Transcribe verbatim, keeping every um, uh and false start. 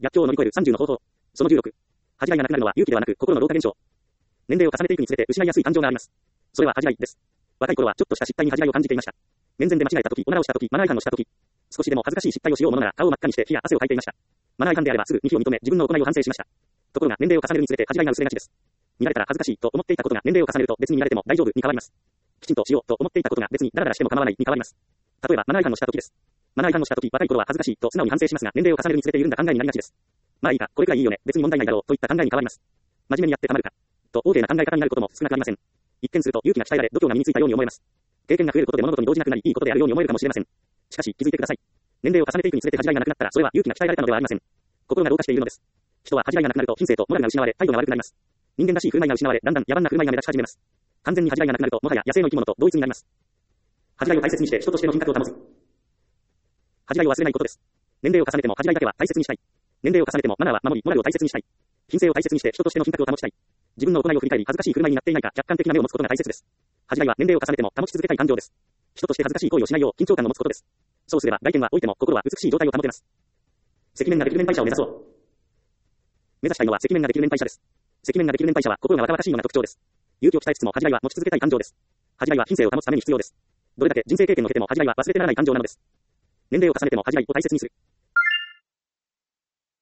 逆境を乗り越えるさんじゅうの方法。そのじゅうろく。恥じらいがなくなるのは勇気ではなく心の老化現象。年齢を重ねていくにつれて失いやすい感情があります。それは恥じらいです。若い頃はちょっとした失態に恥じらいを感じていました。面前で間違えた時、おならをした時、マナー違反をした時、少しでも恥ずかしい失態をしようものなら顔を真っ赤にして火や汗をかいていました。マナー違反であればすぐに非を認め自分の行いを反省しました。ところが年齢を重ねるにつれて恥じらいが薄れがちです。見られたら恥ずかしいと思っていたことが年齢を重ねると別に見られても大丈夫に変わります。きちんとしようと思っていたことが別にダラダラしても構わないに変わります。例えばマナー違反をした時です。マナー違反をした時、若い頃は恥ずかしいと素直に反省しますが、年齢を重ねるにつれて緩んだ考えになりがちです。まあいいか、これくらいいいよね、別に問題ないだろうといった考えに変わります。真面目にやってたまるかと大抵な考え方になることも少なくありません。一見すると勇気が鍛えられ度胸が身についたように思えます。経験が増えることで物事に動じなくなりいいことであるように思えるかもしれません。しかし気づいてください。年齢を重ねていくにつれて恥じらいがなくなったらそれは勇気が鍛えられたのではありません。心が老化しているのです。人は恥じらいがなくなると品性とモラルが失われ態度が悪くなります。人間らしい振る舞いが失われだんだん野蛮な振る舞いが目立ち始めます。完全に恥じらいがなくなるともはや野生の生き物と同一になります。恥じらいを大切にして人としての品格を保つ。恥じらいを忘れないことです。年齢を重ねても恥じらいだけは大切にしたい。年齢を重ねてもマナーは守りモラルを大切にしたい。品性を大切にして人としての品格を保ちたい。自分の行いを振り返り恥ずかしい振る舞いになっていないか客観的な目を持つことが大切です。恥じらいは年齢を重ねても保ち続けたい感情です。人として恥ずかしい行為をしないよう緊張感を持つことです。そうすれば外見は老いても心は美しい状態を保てます。赤面ができる年配者を目指そう。目指したいのは赤面ができる年配者です。赤面ができる年配者は心が若々しいのが特徴です。勇気を鍛えつつも恥じらいは持ち続けたい感情です。恥じらいは品性を保つために必要です。どれだけ人生経験を経ても恥じらいは忘れてならない感情なのです。年齢を重ねても恥じらいを大切にする。